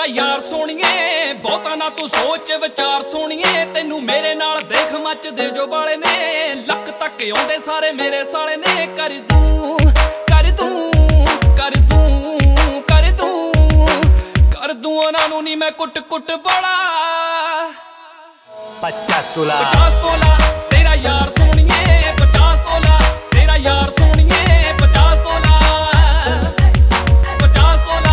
तेरा यार सोनिए बहुता ना तू सोच विचार सोनिए तेनू मेरे नाल देख मचदे जो बाले ने लक तक आउंदे सारे मेरे साले ने कर दूं कर दूं कर दूं कर दूं कर दूं उन्हां नू नी मैं कुट कुट बड़ा 50 तोला 50 तोला तेरा यार सोनिए 50 तोला तेरा यार सोनिए 50 तोला 50 तोला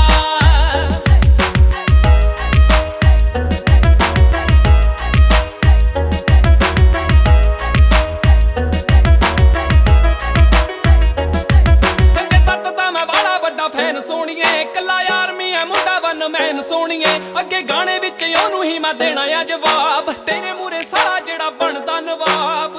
सोनिए कला यार मी है मुंडा बन मैन सोनिए अगे गाने विच ओनू ही मैं देना आ जवाब तेरे मूरे सारा जेड़ा बनदा नवाब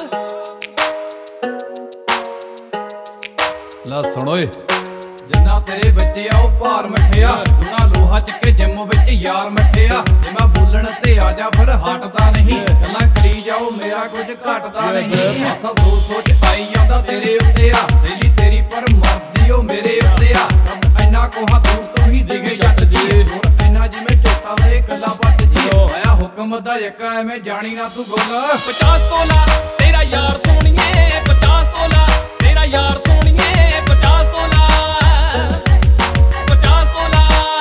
ला सुन ओए जिन्ना तेरे बच्चे आ भार मठिया दुना लोहा चके जिम विच यार मठिया जे मैं बोलण ते आ जा फिर हटदा नहीं गल्लां करी जाओ मेरा कुछ घटदा नहीं ऐसा सोच सोच आई जांदा तेरे उत्ते आ सहेली तेरी पर मरदी ओ मेरे उत्ते आ इन्ना कोहा दूर तो ही दिखे जट जी और इन्ना जिवें चोटा दे कला पट जी आया हुक्म दा यक्का एवें जानी ना तू गुल 50 तोला तेरा यार सोनिए 50 तोला तेरा यार सोनिए 50 तोला 50 तोला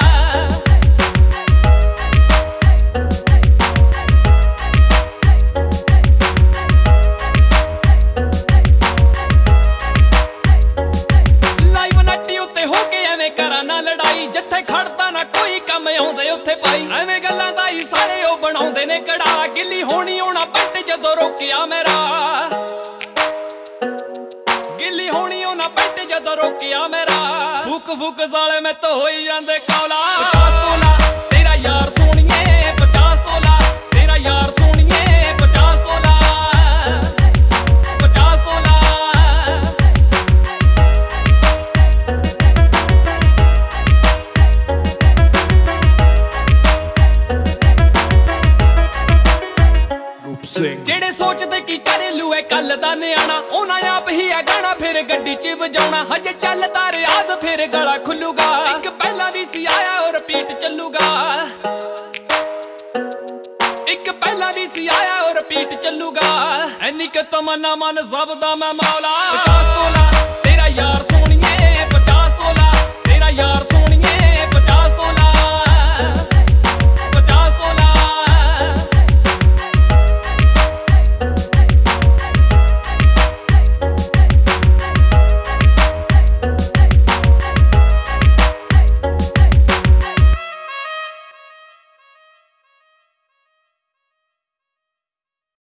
लाइव नट्टी उत्ते हो के एवें करा ना लड़ाई जिथे खड़दा ना कोई कम आउंदे उत्थे पाई एवें गल्लां दा ही साले ओ बनाउंदे ने कड़ा गिल्ली होनी होना पट जदों रोकिया मेरा गिल्ली होनी होना पट जदों रोकिया मेरा फूक फूक साले मैं तो होई जांदे कौला 50 तोला तेरा यार सोनिए 50 तोला तेरा यार सोनिए 50 तोला 50 तोला जेड़े सोचदे की कर लू है कल दा न्याणा ओना आप ही है गाना फिर गड्डी च बजाउणा हजे चलदा रियाज फिर गला खुलूगा एक पहला भी सी आया और रिपीट चलूगा एक पहला भी सी आया और रिपीट चलूगा एनी के तमन्ना मन सब दा मैं मौला 50 तोला तेरा यार सोनिए 50 तोला तेरा यार